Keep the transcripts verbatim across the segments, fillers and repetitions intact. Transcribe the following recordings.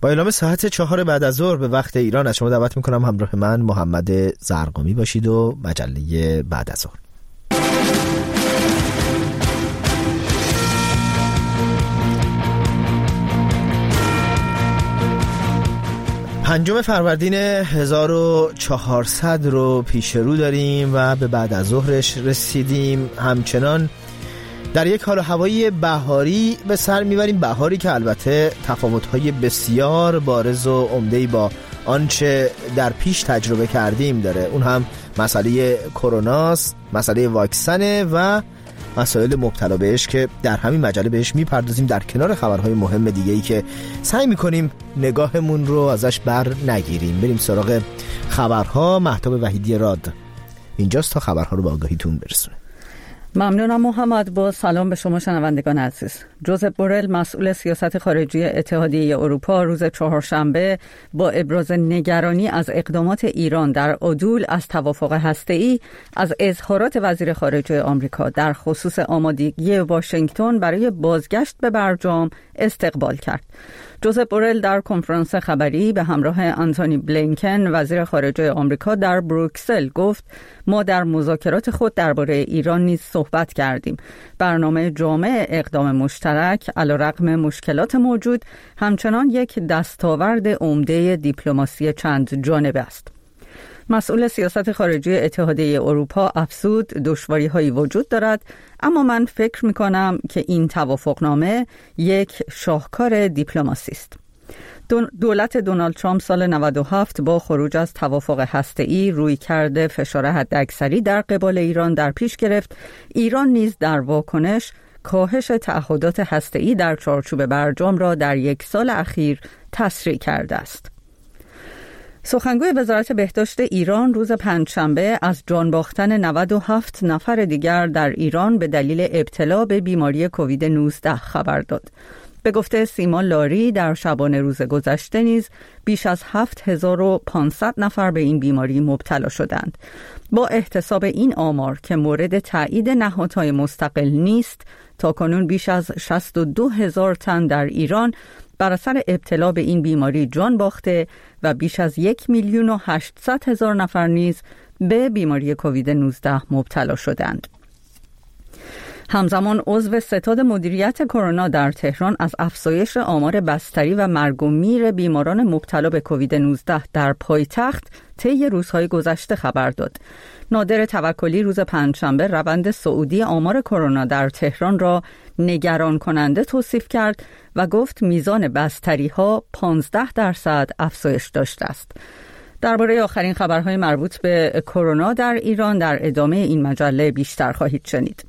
با اعلام ساعت چهار بعد از ظهر به وقت ایران از شما دعوت میکنم همراه من محمد زرقامی باشید و مجله بعد از ظهر. پنجم فروردین هزار و چهارصد رو پیش رو داریم و به بعد از ظهرش رسیدیم. همچنان در یک حال و هوایی بهاری به سر میبریم، بهاری که البته تفاوت‌های بسیار بارز و عمده‌ای با آنچه در پیش تجربه کردیم داره. اون هم مسئله کروناست، مسئله واکسنه و مسائل مبتلا بهش که در همین مجله بهش میپردازیم، در کنار خبرهای مهم دیگه‌ای که سعی میکنیم نگاهمون رو ازش بر نگیریم. بریم سراغ خبرها. مهتاب وحیدی راد اینجاست تا خبرها رو به آگاهیتون برسونه. ممنونم محمد. با سلام به شما شنوندگان عزیز. جوزپ بورل مسئول سیاست خارجی اتحادیه اروپا روز چهارشنبه با ابراز نگرانی از اقدامات ایران در عدول از توافق هسته‌ای از اظهارات وزیر خارجه آمریکا در خصوص آمادگی واشنگتن برای بازگشت به برجام استقبال کرد. جوزپ بورل در کنفرانس خبری به همراه آنتونی بلینکن وزیر خارجه آمریکا در بروکسل گفت ما در مذاکرات خود درباره ایران نیز صحبت کردیم. برنامه جامع اقدام مشترک علیرغم مشکلات موجود همچنان یک دستاورد عمده دیپلماسی چند جانبه است. مسئول سیاست خارجی اتحادیه اروپا افزود دشواری‌هایی وجود دارد، اما من فکر می‌کنم که این توافقنامه یک شاهکار دیپلماسی است. دولت دونالد ترامپ سال نود و هفت با خروج از توافق هسته‌ای روی کرده فشار حداکثری در قبال ایران در پیش گرفت. ایران نیز در واکنش کاهش تعهدات هسته‌ای در چارچوب برجام را در یک سال اخیر تسریع کرده است. سخنگوی وزارت بهداشت ایران روز پنجشنبه از جان باختن نود و هفت نفر دیگر در ایران به دلیل ابتلا به بیماری کووید نوزده خبر داد. به گفته سیما لاری در شبانه روز گذشته نیز بیش از هفت هزار و پانصد نفر به این بیماری مبتلا شدند. با احتساب این آمار که مورد تایید نهادهای مستقل نیست، تاکنون بیش از شصت و دو هزار تن در ایران بر اثر ابتلا به این بیماری جان باخته و بیش از یک میلیون و هشتصد هزار نفر نیز به بیماری کووید نوزده مبتلا شدند. همزمان عضو ستاد مدیریت کرونا در تهران از افزایش آمار بستری و مرگ و میر بیماران مبتلا به کووید نوزده در پایتخت طی روزهای گذشته خبر داد. نادر توکلی روز پنجشنبه روند صعودی آمار کرونا در تهران را نگران کننده توصیف کرد و گفت میزان بستری ها پانزده درصد افزایش داشته است. درباره آخرین خبرهای مربوط به کرونا در ایران در ادامه این مجله بیشتر خواهید شنید.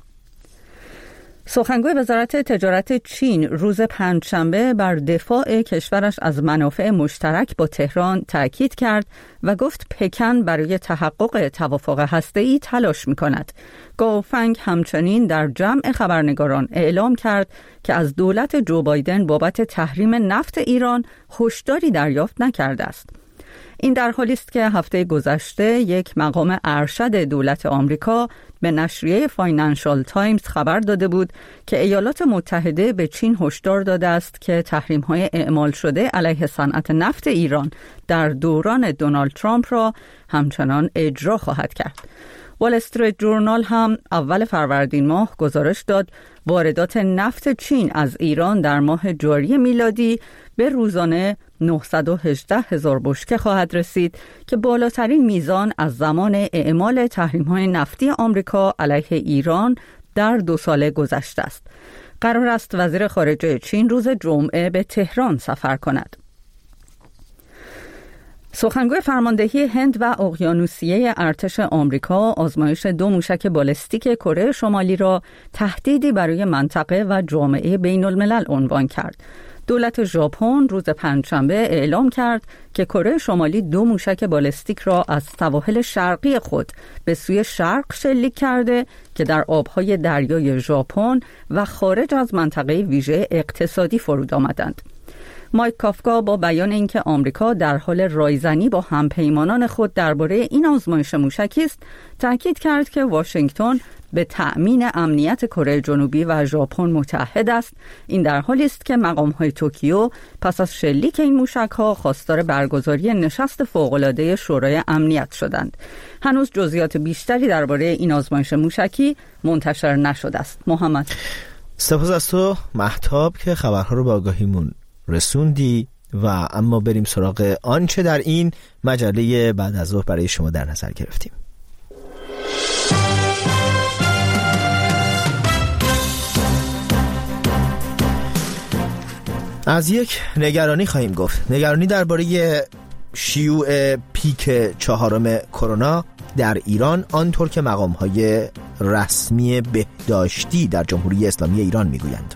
سخنگوی وزارت تجارت چین روز پنجشنبه بر دفاع کشورش از منافع مشترک با تهران تأکید کرد و گفت پکن برای تحقق توافق هسته‌ای تلاش می‌کند. گاو فنگ همچنین در جمع خبرنگاران اعلام کرد که از دولت جو بایدن بابت تحریم نفت ایران هشداری دریافت نکرده است. این در حالی است که هفته گذشته یک مقام ارشد دولت آمریکا به نشریه فاینانشال تایمز خبر داده بود که ایالات متحده به چین هشدار داده است که تحریم‌های اعمال شده علیه صنعت نفت ایران در دوران دونالد ترامپ را همچنان اجرا خواهد کرد. وال استریت جورنال هم اول فروردین ماه گزارش داد واردات نفت چین از ایران در ماه جاری میلادی به روزانه نهصد و هجده هزار بشکه خواهد رسید که بالاترین میزان از زمان اعمال تحریم‌های نفتی آمریکا علیه ایران در دو سال گذشته است. قرار است وزیر خارجه چین روز جمعه به تهران سفر کند. سخنگوی فرماندهی هند و اقیانوسیه ارتش آمریکا آزمایش دو موشک بالستیک کره شمالی را تهدیدی برای منطقه و جامعه بین الملل عنوان کرد. دولت ژاپن روز پنجشنبه اعلام کرد که کره شمالی دو موشک بالستیک را از سواحل شرقی خود به سوی شرق شلیک کرده که در آبهای دریای ژاپن و خارج از منطقه ویژه اقتصادی فرود آمدند. مایک کافکا با بیان اینکه آمریکا در حال رایزنی با همپیمانان خود درباره این آزمایش موشکی است، تاکید کرد که واشنگتن به تأمین امنیت کره جنوبی و ژاپن متحد است. این در حالی است که مقام‌های توکیو پس از شلیک این موشک‌ها خواستار برگزاری نشست فوق‌العاده شورای امنیت شدند. هنوز جزئیات بیشتری درباره این آزمایش موشکی منتشر نشده است. محمد، سپاس از تو مهتاب که خبرها رو به آگاهیمون رسوندی و اما بریم سراغ آنچه در این مجله بعد از ظهر برای شما در نظر گرفتیم. از یک نگرانی خواهیم گفت، نگرانی درباره شیوع پیک چهارم کرونا در ایران، آنطور که مقام‌های رسمی بهداشتی در جمهوری اسلامی ایران میگویند.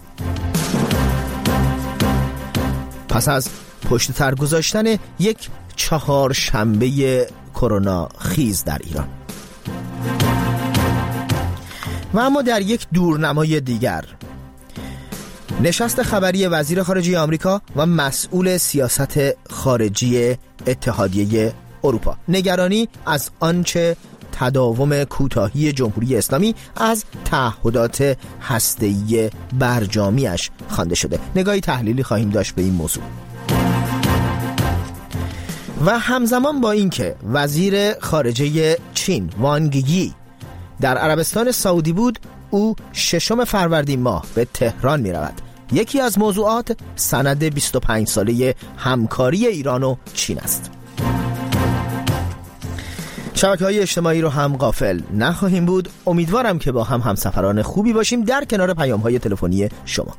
پس از پشت سر گذاشتن یک چهارشنبه کرونا خیز در ایران و اما در یک دورنمای دیگر، نشست خبری وزیر خارجه آمریکا و مسئول سیاست خارجی اتحادیه اروپا، نگرانی از آنچه تداوم کوتاهی جمهوری اسلامی از تعهدات هسته‌ای برجامیش خوانده شده. نگاهی تحلیلی خواهیم داشت به این موضوع. و همزمان با اینکه وزیر خارجه چین وانگ یی در عربستان سعودی بود، او ششم فروردین ماه به تهران می رود. یکی از موضوعات سند بیست و پنج ساله همکاری ایران و چین است. شبکه‌های اجتماعی رو هم غافل نخواهیم بود. امیدوارم که با هم همسفران خوبی باشیم در کنار پیام‌های تلفنی شما.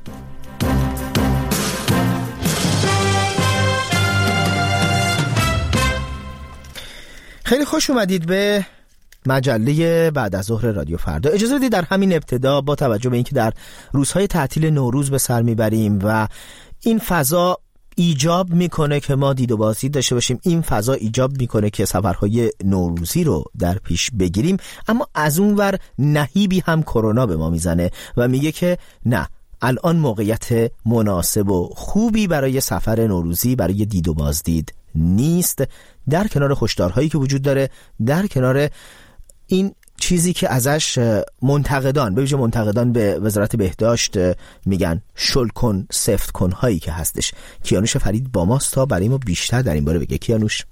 خیلی خوش اومدید به مجله بعد از ظهر رادیو فردا. اجازه بدید در همین ابتدا با توجه به اینکه در روزهای تعطیل نوروز به سر میبریم و این فضا ایجاب میکنه که ما دید و بازدید داشته باشیم، این فضا ایجاب میکنه که سفرهای نوروزی رو در پیش بگیریم، اما از اون ور نهیبی هم کرونا به ما میزنه و میگه که نه، الان موقعیت مناسب و خوبی برای سفر نوروزی، برای دید و بازدید نیست. در کنار هشدارهایی که وجود داره، در کنار این چیزی که ازش منتقدان، به ویژه منتقدان به وزارت بهداشت میگن شل کن سفت کن هایی که هستش، کیانوش فرید با ماست تا برای ما بیشتر در این باره بگه. کیانوش،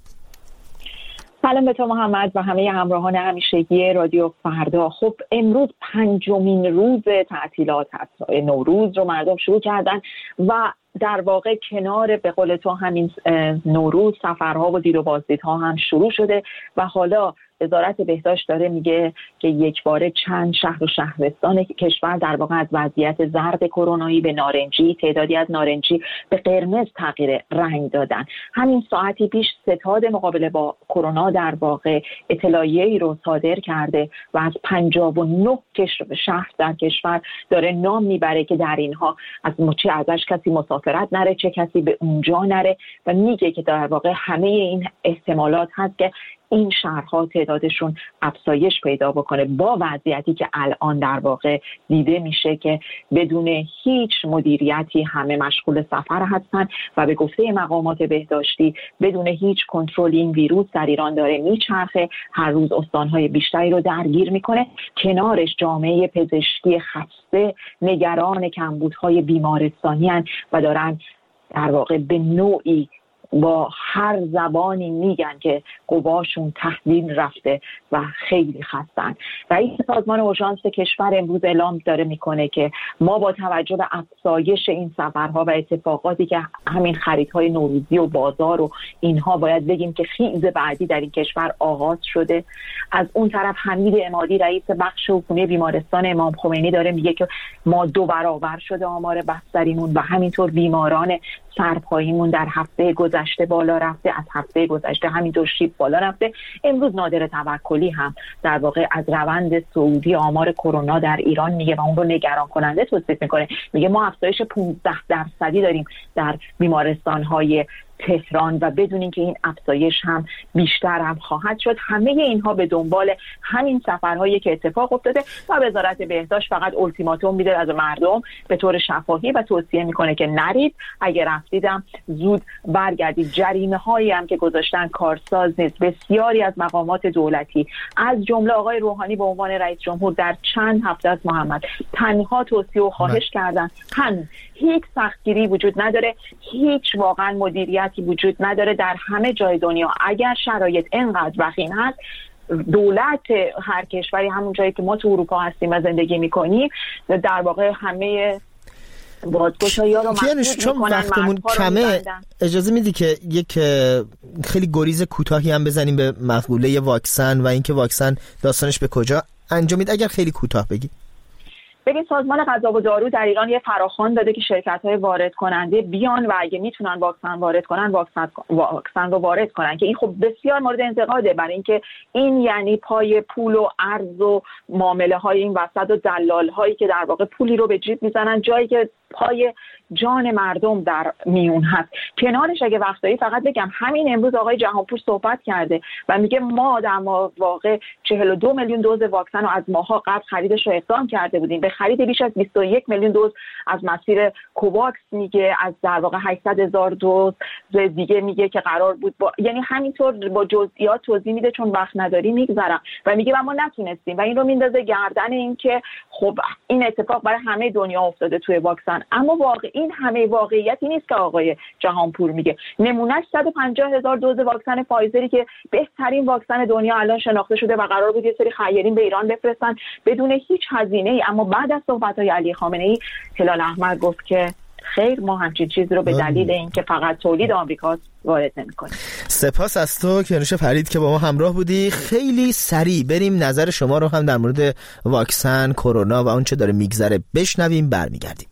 سلام به تو محمد و همه همراهان همیشگی رادیو فردا. خب امروز پنجمین روز تعطیلات هست، نوروز رو مردم شروع کردن و در واقع کنار به قول تو همین نوروز سفرها و دید و بازدیدها هم شروع شده و حالا وزارت بهداشت داره میگه که یک باره چند شهر و شهرستان کشور در واقع از وضعیت زرد کرونایی به نارنجی، تعدادی از نارنجی به قرمز تغییر رنگ دادن. همین ساعتی پیش ستاد مقابله با کرونا در واقع اطلاعیه‌ای رو صادر کرده و از پنجاه و نه شهر در کشور داره نام میبره که در اینها از چه ازش کسی مسافرت نره، چه کسی به اونجا نره و میگه که در واقع همه این احتمالات هست که این شهرها تعدادشون افزایش پیدا بکنه با وضعیتی که الان در واقع دیده میشه که بدون هیچ مدیریتی همه مشغول سفر هستن و به گفته مقامات بهداشتی بدون هیچ کنترل این ویروس در ایران داره میچرخه، هر روز استانهای بیشتری رو درگیر میکنه. کنارش جامعه پزشکی خسته، نگران کمبودهای بیمارستانی هستند و دارن در واقع به نوعی با هر زبانی میگن که قواشون تحویل رفته و خیلی خستن. رئیس سازمان اورژانس کشور امروز اعلام داره میکنه که ما با توجه به افزایش این سفرها و اتفاقاتی که همین خریدهای نوروزی و بازار و اینها باید بگیم که خیز بعدی در این کشور آغاز شده. از اون طرف حمید عمادی رئیس بخش عفونی بیمارستان امام خمینی داره میگه که ما دو برابر شده آمار بستریمون و همینطور بیماران سرپاییمون در هفته گذشته بالا رفته، از هفته گذشته همینطور شیب بالا رفته. امروز نادر توکلی هم در واقع از روند صعودی آمار کرونا در ایران میگه و اون رو نگران کننده توصیف میکنه. میگه ما افزایش پانزده درصدی داریم در بیمارستان‌های تهران و بدون اینکه این افزایش هم بیشتر هم خواهد شد. همه اینها به دنبال همین سفرهایی که اتفاق افتاده و وزارت بهداشت فقط التیماتوم میده از مردم به طور شفاهی و توصیه میکنه که نرید، اگر رفتیدم زود برگردید. جریمه هایی هم که گذاشتن کارساز نیست. بسیاری از مقامات دولتی از جمله آقای روحانی به عنوان رئیس جمهور در چند هفته از محمد تنها توصیه و خواهش کردن، هم هیچ سختگیری وجود نداره، هیچ واقعا مدیریتی وجود نداره در همه جای دنیا. اگر شرایط اینقدر وخیم هست، دولت هر کشوری همون جایی که ما تو اروپا هستیم و زندگی میکنیم در واقع همه بازگشایی‌ها رو محدود چون وقتمون کمه اجازه میدی که یک خیلی گریز کوتاهی هم بزنیم به مقوله واکسن و اینکه واکسن داستانش به کجا انجامید؟ اگر خیلی کوتاه بگی. ببین سازمان غذا و دارو در ایران یه فراخوان داده که شرکت‌های وارد کننده بیان و اگه میتونن واکسن وارد کنن واکسن واکسن رو وارد کنن، که این خب بسیار مورد انتقاده، برای اینکه این یعنی پای پول و ارز و معامله های این وسط و دلال هایی که در واقع پولی رو به جیب میزنن جایی که پای جان مردم در میون هست. کنارش اگه وقتایی فقط بگم همین امروز آقای جهانپور صحبت کرده و میگه ما در واقع چهل و دو میلیون دوز واکسن رو از ماها قبل خریدش رو اقدام کرده بودیم به خرید بیش از بیست و یک میلیون دوز از مسیر کوواکس، میگه از در واقع هشتصد هزار دوز دیگه میگه که قرار بود با... یعنی همینطور با جزئیات توضیح میده چون وقت نداری میگذرم و میگه ما نتونستیم و این رو میندازه گردن این که خب این اتفاق برای همه دنیا افتاده توی واکسن. اما واقع این همه واقعیتی نیست که آقای جهانپور میگه. نمونهش صد و پنجاه هزار دوز واکسن فایزری که بهترین واکسن دنیا الان شناخته شده و قرار بود یه سری خیرین به ایران بفرستن بدون هیچ هزینه‌ای، اما بعد از صحبت‌های علی خامنه‌ای هلال احمر گفت که خیر ما همچین چیزی رو به دلیل اینکه فقط تولید آمریکاست وارد نمی‌کنیم. سپاس از تو کیانوش فرید که با ما همراه بودی. خیلی سریع بریم نظر شما رو هم در مورد واکسن کرونا و اون چه داره میگذره بشنویم، برمیگردیم.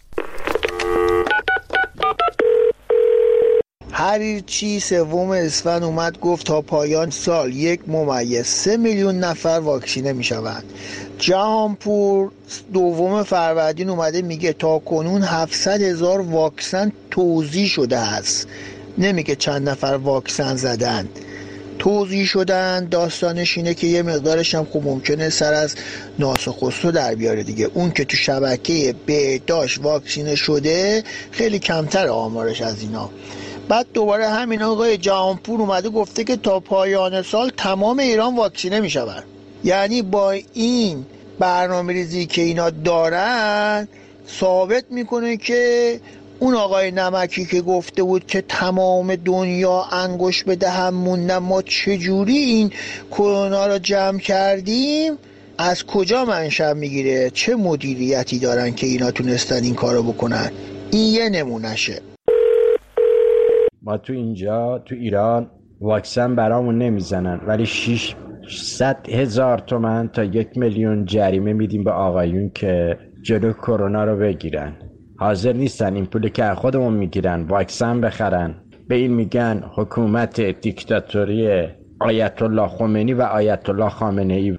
حریرچی سوم اسفند اومد گفت تا پایان سال یک ممیز سه میلیون نفر واکسینه می شوند. جهانپور دوم فروردین اومده میگه تا کنون هفتصد هزار واکسن توزیع شده است، نمیگه چند نفر واکسن زدند. توزیع شدن داستانش اینه که یه مقدارش هم خب ممکنه سر از ناس و خسرو در بیاره دیگه. اون که تو شبکه بهداشت واکسینه شده خیلی کمتر آمارش از اینا. بعد دوباره همین آقای جهانپور اومده گفته که تا پایان سال تمام ایران واکسینه می شود. یعنی با این برنامه ریزی که اینا دارن ثابت میکنه که اون آقای نمکی که گفته بود که تمام دنیا انگوش به دهم موندن ما چجوری این کرونا رو جمع کردیم از کجا منشأ میگیره، چه مدیریتی دارن که اینا تونستن این کارو بکنن. این یه نمونشه. ما تو اینجا تو ایران واکسن برامون نمیزنن ولی ششصد هزار تومن تا یک میلیون جریمه میدیم به آقایون که جلو کرونا رو بگیرن. حاضر نیستن این پولی که خودمون میگیرن واکسن بخرن. به این میگن حکومت دیکتاتوری آیت الله خمینی و آیت الله خامنه ای.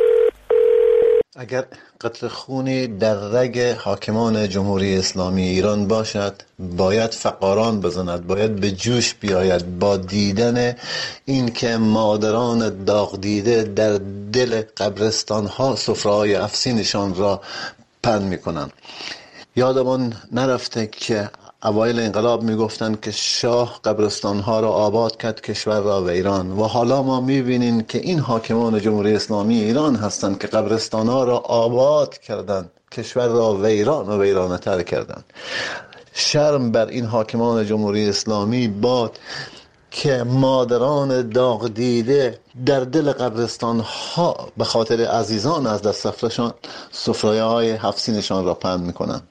اگر قطره خونی در رگ حاکمان جمهوری اسلامی ایران باشد باید فقاران بزند، باید به جوش بیاید با دیدن این که مادران داغ دیده در دل قبرستان ها سفره‌های افسینشان را پهن میکنند. یادمون نرفته که اوایل انقلاب میگفتن که شاه قبرستان ها را آباد کرد کشور را ویران، و حالا ما میبینیم که این حاکمان جمهوری اسلامی ایران هستند که قبرستان ها را آباد کردند کشور را ویران و ویرانه تر کردند. شرم بر این حاکمان جمهوری اسلامی باد که مادران داغ دیده در دل قبرستان ها به خاطر عزیزان از دست رفتشان سفره های افسینشان را پهن میکنند.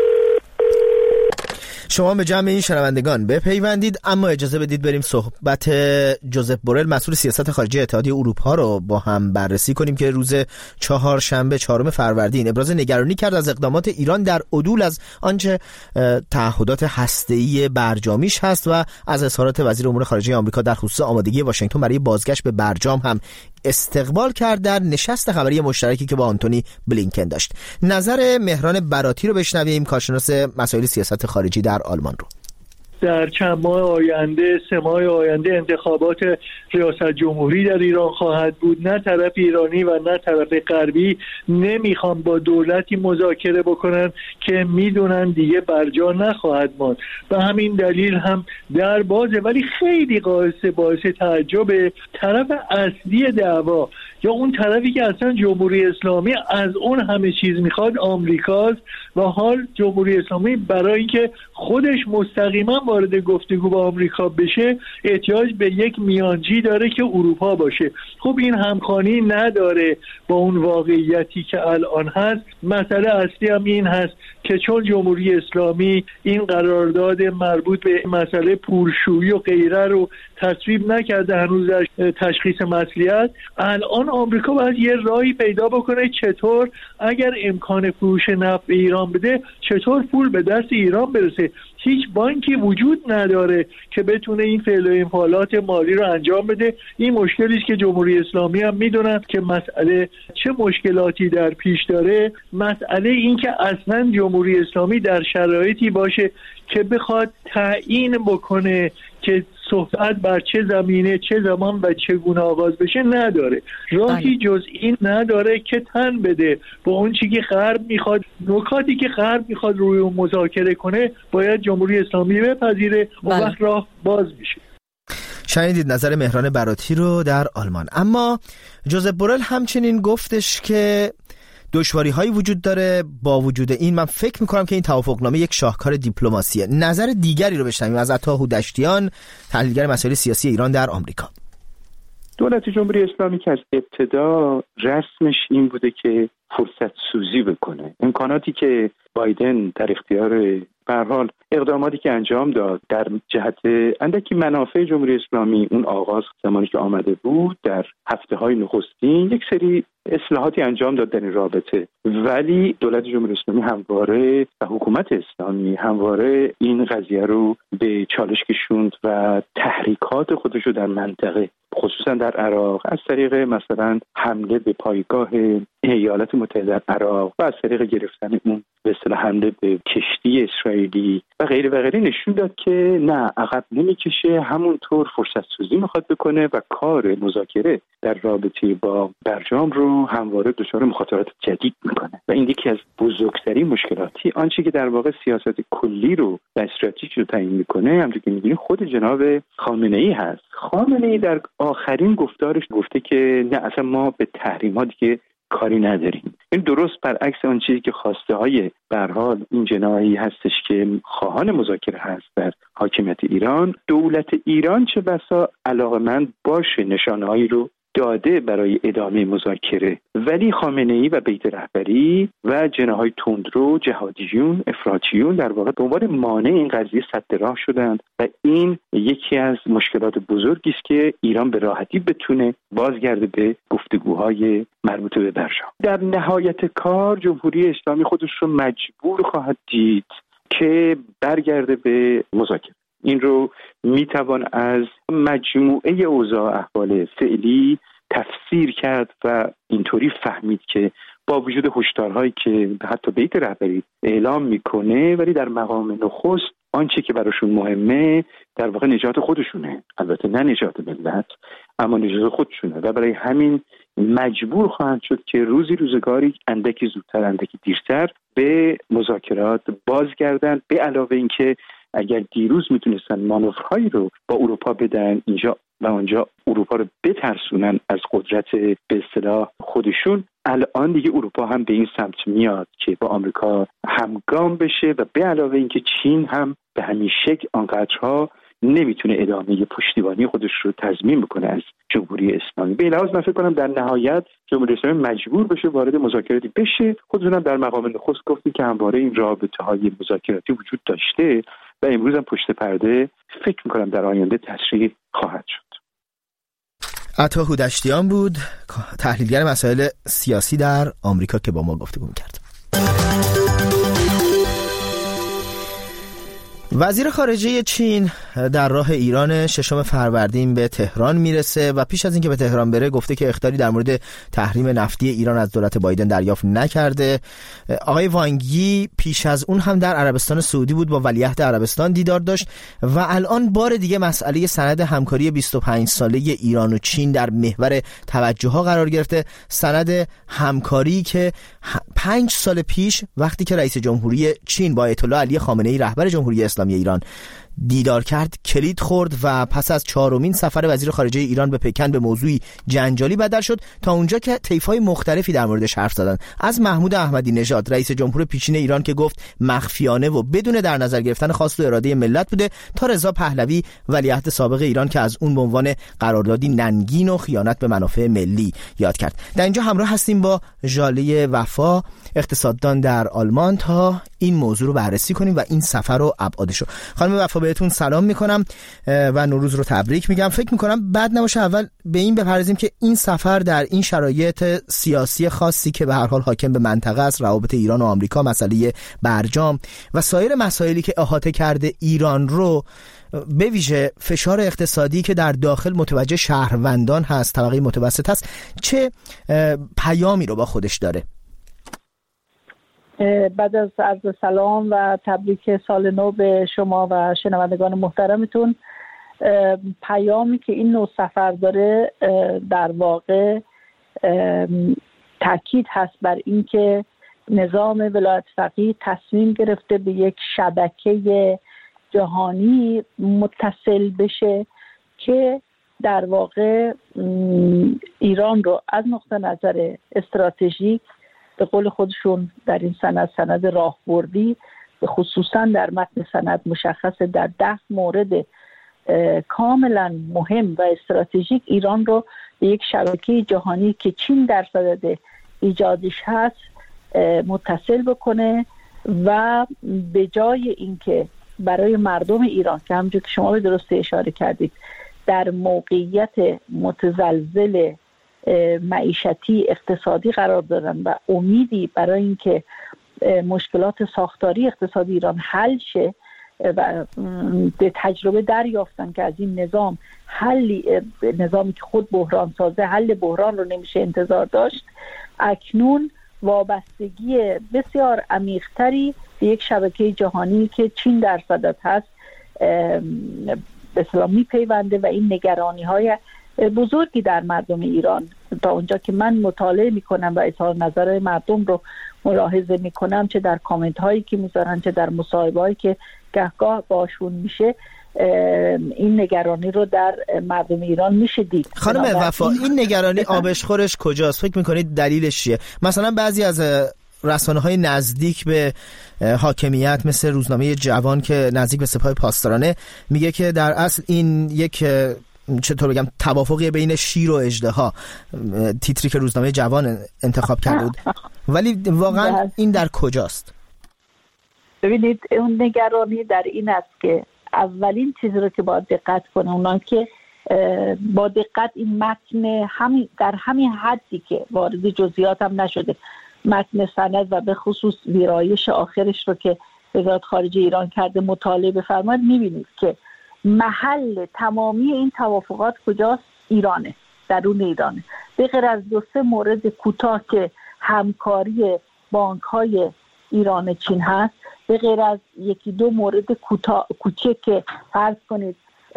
شما به جمع این شنوندگان بپیوندید، اما اجازه بدید بریم صحبت جوزپ بورل مسئول سیاست خارجی اتحادیه اروپا رو با هم بررسی کنیم که روز چهارشنبه چهارم فروردین ابراز نگرانی کرد از اقدامات ایران در عدول از آنچه تعهدات هسته‌ای برجامیش هست و از اظهارات وزیر امور خارجه آمریکا در خصوص آمادگی واشنگتن برای بازگشت به برجام هم استقبال کرد در نشست خبری مشترکی که با آنتونی بلینکن داشت. نظر مهران براتی رو بشنویم، کارشناس مسائل سیاست خارجی در آلمان رو. در چند ماه آینده، سه ماه آینده انتخابات ریاست جمهوری در ایران خواهد بود. نه طرف ایرانی و نه طرف غربی نمیخوان با دولتی مذاکره بکنن که میدونن دیگه برجا نخواهد ماند. به همین دلیل هم در بازه، ولی خیلی باعث باعث تعجب طرف اصلی دعوا یا اون طرفی که اصلا جمهوری اسلامی از اون همه چیز میخواد آمریکاست و حال جمهوری اسلامی برای اینکه خودش مستقیما وارد گفتگو با آمریکا بشه احتیاج به یک میانجی داره که اروپا باشه. خب این همخوانی نداره با اون واقعیتی که الان هست. مسئله اصلی هم این هست که چون جمهوری اسلامی این قرارداد مربوط به مسئله پولشویی و غیره رو تصویب نکرده هنوز در تشخیص مصلحت، الان آمریکا باید یه راهی پیدا بکنه چطور اگر امکان فروش نفت به ایران بده چطور پول به دست ایران برسه. هیچ بانکی وجود نداره که بتونه این فعل و انفعالات مالی رو انجام بده. این مشکلی است که جمهوری اسلامی هم میدونن که مسئله چه مشکلاتی در پیش داره. مسئله این که اصلا جمهوری اسلامی در شرایطی باشه که بخواد تعیین بکنه که صحبت بر چه زمینه، چه زمان و چگونه آغاز بشه نداره. راهی جز این نداره که تن بده با اون چیزی که غرب میخواد. نکاتی که غرب میخواد روی اون مذاکره کنه باید جمهوری اسلامی بپذیره و وقت راه باز میشه. شنیدید نظر مهران براتی رو در آلمان. اما جوزپ بورل همچنین گفتش که دشواری هایی وجود داره. با وجود این من فکر میکنم که این توافقنامه یک شاهکار دیپلماسیه. نظر دیگری رو بشنویم از عطا هودشتیان، تحلیلگر مسائل سیاسی ایران در آمریکا. دولت جمهوری اسلامی که از ابتدا رسمش این بوده که فرصت سوزی بکنه. امکاناتی که بایدن در اختیار به هر حال اقداماتی که انجام داد در جهت اندکی منافع جمهوری اسلامی، اون آغاز زمانی که آمده بود در هفته‌های نخستین یک سری اصلاحاتی انجام داد در این رابطه، ولی دولت جمهوری اسلامی همواره و حکومت اسلامی همواره این قضیه رو به چالش کشوند و تحریکات خودش رو در منطقه خصوصا در عراق از طریق مثلا حمله به پایگاه ایالات متحده عراق و از طریق گرفتن اون به اصطلاح حمله به کشتی اسرائیلی و غیره و غیره نشون داد که نه عقب نمیکشه، همونطور فرصت سوزی میخواد بکنه و کار مذاکره در رابطه با برجام رو همواره دچار مخاطرات جدید میکنه و این یکی از بزرگترین مشکلاتی آنچه که در واقع سیاست کلی رو و استراتژی رو تعیین میکنه همونطور که میدونید خود جناب خامنه‌ای هست. خامنه‌ای در آخرین گفتارش گفته که نه اصلا ما به تحریمات که کاری نداریم. این درست برعکس آن چیزی که خواسته های به هر حال این جناحی هستش که خواهان مذاکره هست در حاکمیت ایران. دولت ایران چه بسا علاقمند باشه نشانه‌هایی رو داده برای ادامه مذاکره، ولی خامنه‌ای و بیت رهبری و جناح‌های تندرو، جهادیون، افراطیون در واقع به عنوان مانع این قضیه سد راه شدند و این یکی از مشکلات بزرگی است که ایران به راحتی بتونه بازگرده به گفتگوهای مربوط به برجام. در نهایت کار جمهوری اسلامی خودش رو مجبور خواهد دید که برگرده به مذاکره. این رو میتوان از مجموعه اوضاع احوال فعلی تفسیر کرد و اینطوری فهمید که با وجود هشدارهایی که حتی بیت رهبری اعلام میکنه ولی در مقام نخست آنچه که براشون مهمه در واقع نجات خودشونه، البته نه نجات ملت اما نجات خودشونه و برای همین مجبور خواهند شد که روزی روزگاری اندکی زودتر اندکی دیرتر به مذاکرات بازگردند. به علاوه اینکه اگر دیروز میتونستن مانورهایی رو با اروپا بدن اینجا و اونجا اروپا رو بترسونن از قدرت به اصطلاح خودشون، الان دیگه اروپا هم به این سمت میاد که با آمریکا همگام بشه و به علاوه اینکه چین هم به همین شکل آنقدرها نمیتونه ادامه پشتیبانی خودش رو تضمین بکنه از جمهوری اسلامی. به لحاظ من فکر کنم در نهایت جمهوری اسلامی مجبور بشه وارد مذاکراتی بشه. خودتون هم در مقام نخست گفتید که همواره این رابطه های مذاکراتی وجود داشته و امروز هم پشت پرده فکر میکنم در آینده تشریح خواهد شد. عطا هودشتیان بود، تحلیلگر مسائل سیاسی در آمریکا که با ما گفتگو می‌کرد. وزیر خارجه چین در راه ایران ششم فروردین به تهران میرسه و پیش از اینکه به تهران بره گفته که اخطاری در مورد تحریم نفتی ایران از دولت بایدن دریافت نکرده. آقای وانگ یی پیش از اون هم در عربستان سعودی بود، با ولیعهد عربستان دیدار داشت و الان بار دیگه مسئله سند همکاری بیست و پنج ساله ایران و چین در محور توجه ها قرار گرفته. سند همکاری که پنج سال پیش وقتی که رئیس جمهوری چین با آیت الله علی خامنه ای رهبر جمهوری اسلامی ایران دیدار کرد کلید خورد و پس از چهارمین سفر وزیر خارجه ایران به پکن به موضوعی جنجالی بدل شد تا اونجا که طیف‌های مختلفی در موردش حرف زدن، از محمود احمدی نژاد رئیس جمهور پیشین ایران که گفت مخفیانه و بدون در نظر گرفتن خواست و اراده ملت بوده، تا رضا پهلوی ولیعهد سابق ایران که از اون به عنوان قراردادی ننگین و خیانت به منافع ملی یاد کرد. در اینجا همراه هستیم با ژاله وفا، اقتصاددان در آلمان، تا این موضوع رو بررسی کنیم و این سفر رو ابعادش رو. خانم وفا بهتون سلام میکنم و نوروز رو تبریک میگم. فکر میکنم بد نباشه اول به این بپردازیم که این سفر در این شرایط سیاسی خاصی که به هر حال حاکم به منطقه است، روابط ایران و آمریکا، مسئله برجام و سایر مسائلی که احاطه کرده ایران رو، به ویژه فشار اقتصادی که در داخل متوجه شهروندان هست، طبقه متوسط هست، چه پیامی رو با خودش داره؟ بعد از عرض سلام و تبریک سال نو به شما و شنوندگان محترمتون، پیامی که این نوع سفر داره در واقع تاکید هست بر اینکه نظام ولایت فقیه تصمیم گرفته به یک شبکه جهانی متصل بشه که در واقع ایران رو از نقطه نظر استراتژیک به قول خودشون در این سند، سند راهبردی، خصوصا در متن سند مشخصه در ده مورد کاملا مهم و استراتژیک ایران رو به یک شبکه جهانی که چین در صدد ایجادش هست متصل بکنه و به جای اینکه برای مردم ایران که همونجور که شما به درستی اشاره کردید در موقعیت متزلزل معیشتی اقتصادی قرار دارن و امیدی برای اینکه مشکلات ساختاری اقتصادی ایران حل شه و به تجربه دریافتن که از این نظام حلی، نظامی که خود بحران سازه، حل بحران رو نمیشه انتظار داشت، اکنون وابستگی بسیار عمیق‌تری به یک شبکه جهانی که چین در صدد هست به اصطلاح میپیونده و این نگرانی‌های بزرگی در مردم ایران، تا اونجا که من مطالعه میکنم و اظهار نظر مردم رو ملاحظه میکنم، چه در کامنت هایی که میذارن چه در مصاحبه هایی که گهگاه باشون میشه، این نگرانی رو در مردم ایران میشه دید. خانم وفا، این نگرانی آبشخورش کجاست؟ فکر میکنید دلیلش چیه؟ مثلا بعضی از رسانه‌های نزدیک به حاکمیت مثل روزنامه جوان که نزدیک به سپاه پاسدارانه میگه که در اصل این یک چطور بگم توافقی بین شیر و اژدها، تیتری که روزنامه جوان انتخاب کرده بود، ولی واقعا این در کجاست؟ ببینید اون نگرانی در این است که اولین چیزی رو که باید دقت کنه اونان که با دقت این متن همین در همین حدی که وارد جزئیات هم نشده، متن سند و به خصوص ویرایش آخرش رو که وزارت خارجه ایران کرده مطالعه بفرمایید، میبینید که محل تمامی این توافقات کجاست؟ ایرانه، درون ایرانه. به غیر از دو سه مورد کوتاه که همکاری بانک‌های ایران چین هست، به غیر از یکی دو مورد کوتاه کوچک که فرض کنید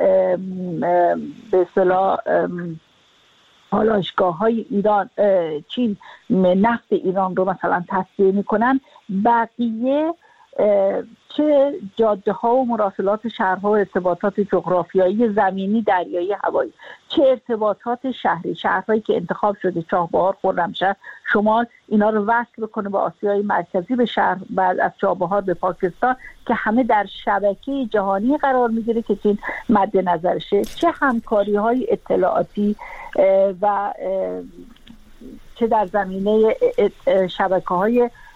به اصطلاح پالایشگاه‌های ایران چین نفت ایران رو مثلا تصفیه می‌کنن، بقیه چه جاده ها و مراسلات شهرها و ارتباطات جغرافیایی زمینی، دریایی، هوایی، چه ارتباطات شهری، شهرهایی که انتخاب شده، چابهار، خرمشهر، شمال، اینا رو وصل بکنه با آسیای مرکزی به شهر، بعد از چابهار به پاکستان، که همه در شبکه جهانی قرار میگیره که چین مد نظرشه. چه همکاری های اطلاعاتی و چه در زمینه شبکه های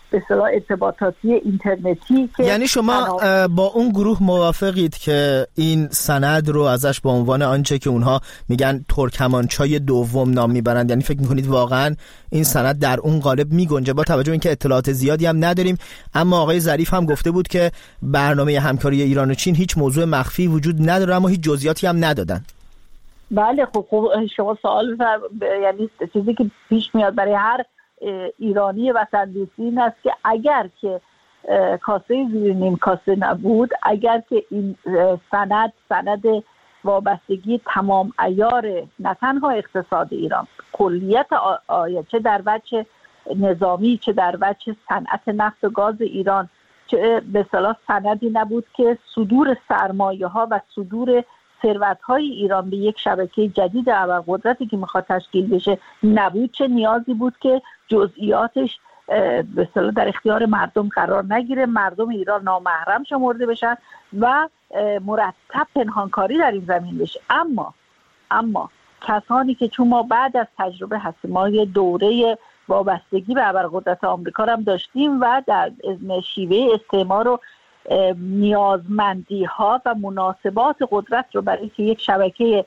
به اصطلاح ارتباطاتی اینترنتی که یعنی شما با اون گروه موافقید که این سند رو ازش به عنوان آنچه که اونها میگن ترکمانچای دوم نام میبرند، یعنی فکر میکنید واقعا این سند در اون قالب میگنجه؟ با توجه به اینکه اطلاعات زیادی هم نداریم، اما آقای ظریف هم گفته بود که برنامه همکاری ایران و چین هیچ موضوع مخفی وجود نداره، اما هیچ جزئیاتی هم ندادن. بله خب خب شما سوال فر... یعنی چیزی که پیش میاد برای هر ایرانی وطن‌دوستی این است که اگر که کاسه زیر نیم کاسه نبود، اگر که این سند سند وابستگی تمام عیار نه تنها اقتصاد ایران، کلیت آیا چه در وجه نظامی چه در وجه صنعت نفت و گاز ایران، چه به اصطلاح سندی نبود که صدور سرمایه ها و صدور ثروت های ایران به یک شبکه جدید ابرقدرتی که میخواد تشکیل بشه نبود، چه نیازی بود که جزئیاتش به اصطلاح در اختیار مردم قرار نگیره، مردم ایران نامحرم شمرده بشن و مرتب پنهانکاری در این زمین بشه. اما اما کسانی که چون ما بعد از تجربه هستیم، ما یه دوره وابستگی به ابرقدرت آمریکا هم داشتیم و در شیوه استعمار و نیازمندی ها و مناسبات قدرت رو برای که یک شبکه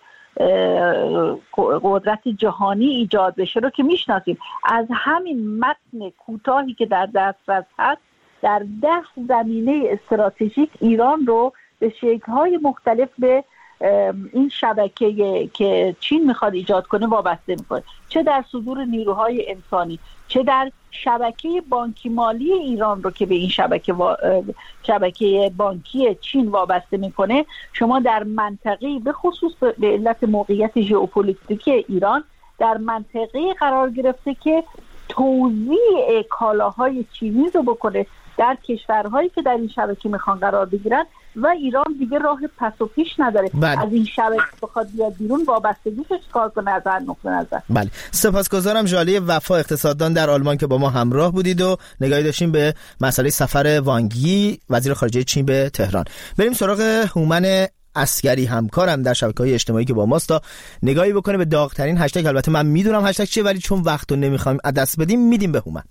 قدرت جهانی ایجاد بشه رو که میشناسیم. از همین متن کوتاهی که در دسترس هست، در ده زمینه استراتژیک ایران رو به شکل‌های مختلف به این شبکه که چین میخواد ایجاد کنه وابسته میکنه، چه در صدور نیروهای انسانی، چه در شبکه بانکی مالی ایران رو که به این شبکه و... شبکه بانکی چین وابسته میکنه. شما در منطقه به خصوص به علت موقعیت ژئوپلیتیکی ایران در منطقه قرار گرفته که توزیع کالاهای چینی رو بکنه در کشورهایی که در این شبکه میخوان قرار بگیرن و ایران دیگه راه پس و پیش نداره. بله. از این شبکه بخواد بیاد بیرون وابستگیش چیکار کنه از هر نقطه نظر. بله، سپاسگزارم. ژاله وفا، اقتصاددان در آلمان که با ما همراه بودید و نگاهی داشتیم به مسئله سفر وانگ یی وزیر خارجه چین به تهران. بریم سراغ هومن عسگری، همکارم در شبکه‌های اجتماعی که با ماست، تا نگاهی بکنه به داغ‌ترین هشتگ. البته من میدونم هشتگ چیه، ولی چون وقتو نمیخوایم از دست بدیم میدیم به هومن.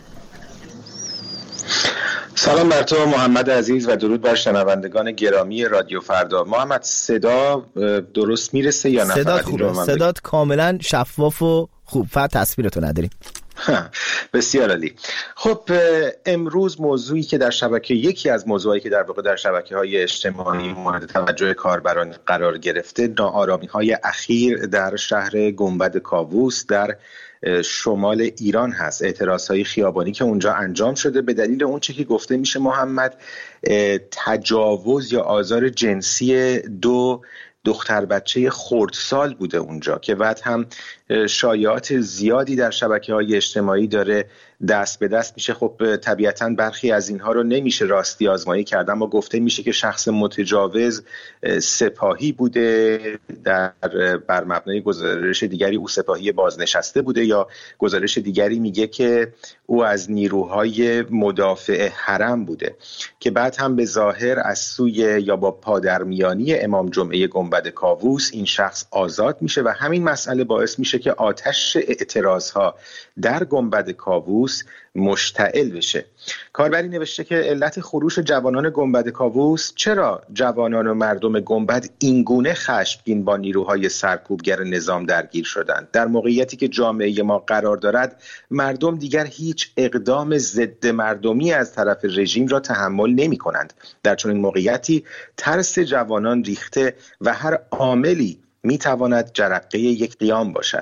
سلام بر تو محمد عزیز و درود بر شنوندگان گرامی رادیو فردا. محمد صدا درست میرسه یا نه؟ صدات خوبه، صدات کاملا شفاف و خوب، فقط تصویرتو نداریم. بسیار عالی. خب امروز موضوعی که در شبکه یکی از موضوعایی که در واقع در شبکه‌های اجتماعی مورد توجه کاربران قرار گرفته، ناآرامی‌های اخیر در شهر گنبد کاووس در شمال ایران هست. اعتراضهای خیابانی که اونجا انجام شده به دلیل اون چه که گفته میشه محمد تجاوز یا آزار جنسی دو دختر بچه خردسال بوده اونجا، که بعد هم شایعات زیادی در شبکه‌های اجتماعی داره دست به دست میشه. خب طبیعتاً برخی از اینها رو نمیشه راستی آزمایی کرد، اما گفته میشه که شخص متجاوز سپاهی بوده، در بر مبنای گزارش دیگری او سپاهی بازنشسته بوده، یا گزارش دیگری میگه که او از نیروهای مدافع حرم بوده، که بعد هم به ظاهر از سوی یا با پادرمیانی امام جمعه گنبد کاووس این شخص آزاد میشه و همین مسئله باعث میشه که آتش اعتراضها در گنبد کاووس مشتعل بشه. کاربری نوشته که علت خروش جوانان گنبد کاووس، چرا جوانان و مردم گنبد اینگونه خشمگین با نیروهای سرکوبگر نظام درگیر شدند در موقعیتی که جامعه ما قرار دارد؟ مردم دیگر هیچ اقدام ضد مردمی از طرف رژیم را تحمل نمی کنند. در چنین موقعیتی ترس جوانان ریخته و هر عاملی می تواند جرقه یک قیام باشد.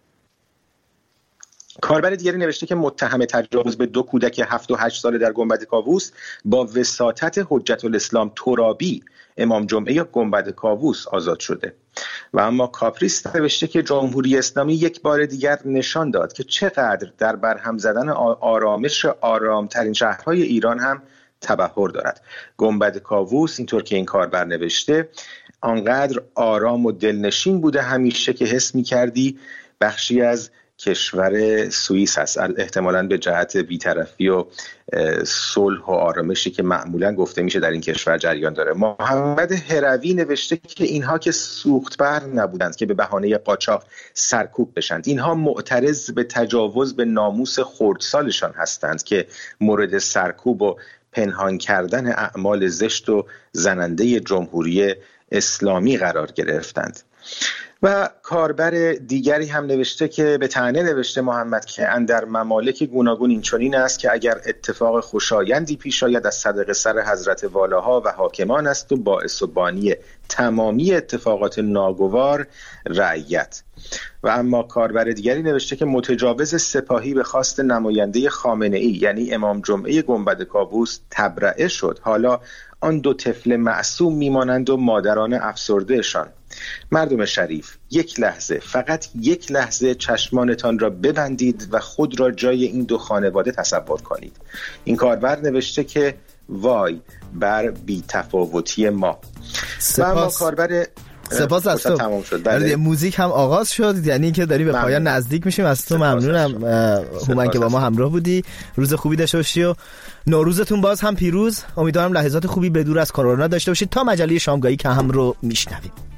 کاربر دیگری نوشته که متهم تجاوز به دو کودک هفت و هشت ساله در گنبد کاووس با وساطت حجت الاسلام ترابی امام جمعه گنبد کاووس آزاد شده. و اما کاپریس نوشته که جمهوری اسلامی یک بار دیگر نشان داد که چقدر در برهم زدن آرامش آرامترین شهرهای ایران هم تبحر دارد. گنبد کاووس، اینطور که این کاربر نوشته، آنقدر آرام و دلنشین بوده همیشه که حس می کردی بخشی از کشور سوئیس هست، احتمالاً به جهت بی‌طرفی و صلح و آرامشی که معمولاً گفته میشه در این کشور جریان داره. محمد هروی نوشته که اینها که سوختبر نبودند که به بهانه قاچاق سرکوب بشند، اینها معترض به تجاوز به ناموس خردسالشان هستند که مورد سرکوب و پنهان کردن اعمال زشت و زننده جمهوری اسلامی قرار گرفتند. و کاربر دیگری هم نوشته که به طعنه نوشته محمد که اندر ممالک گوناگون این چنین است که اگر اتفاق خوشایندی پیش آید از صدق سر حضرت والاها و حاکمان است و باعث و بانی تمامی اتفاقات ناگوار رعیت. و اما کاربر دیگری نوشته که متجاوز سپاهی به خواست نماینده خامنه‌ای یعنی امام جمعه گنبد کاووس تبرئه شد، حالا آن دو طفل معصوم میمانند و مادران افسردهشان. مردم شریف، یک لحظه، فقط یک لحظه چشمانتان را ببندید و خود را جای این دو خانواده تصور کنید. این کاربر نوشته که وای بر بی‌تفاوتی ما. سپاس. و اما کاربر سپاس از تو. تمام شد. بله. موزیک هم آغاز شد، یعنی که داری به ممنون. پایان نزدیک میشیم. از تو ممنونم هومن که با ما همراه بودی. روز خوبی داشته باشی و نوروزتون باز هم پیروز. امیدوارم لحظات خوبی به دور از کرونا داشته باشید. تا مجله شامگاهی که هم رو میشنویم.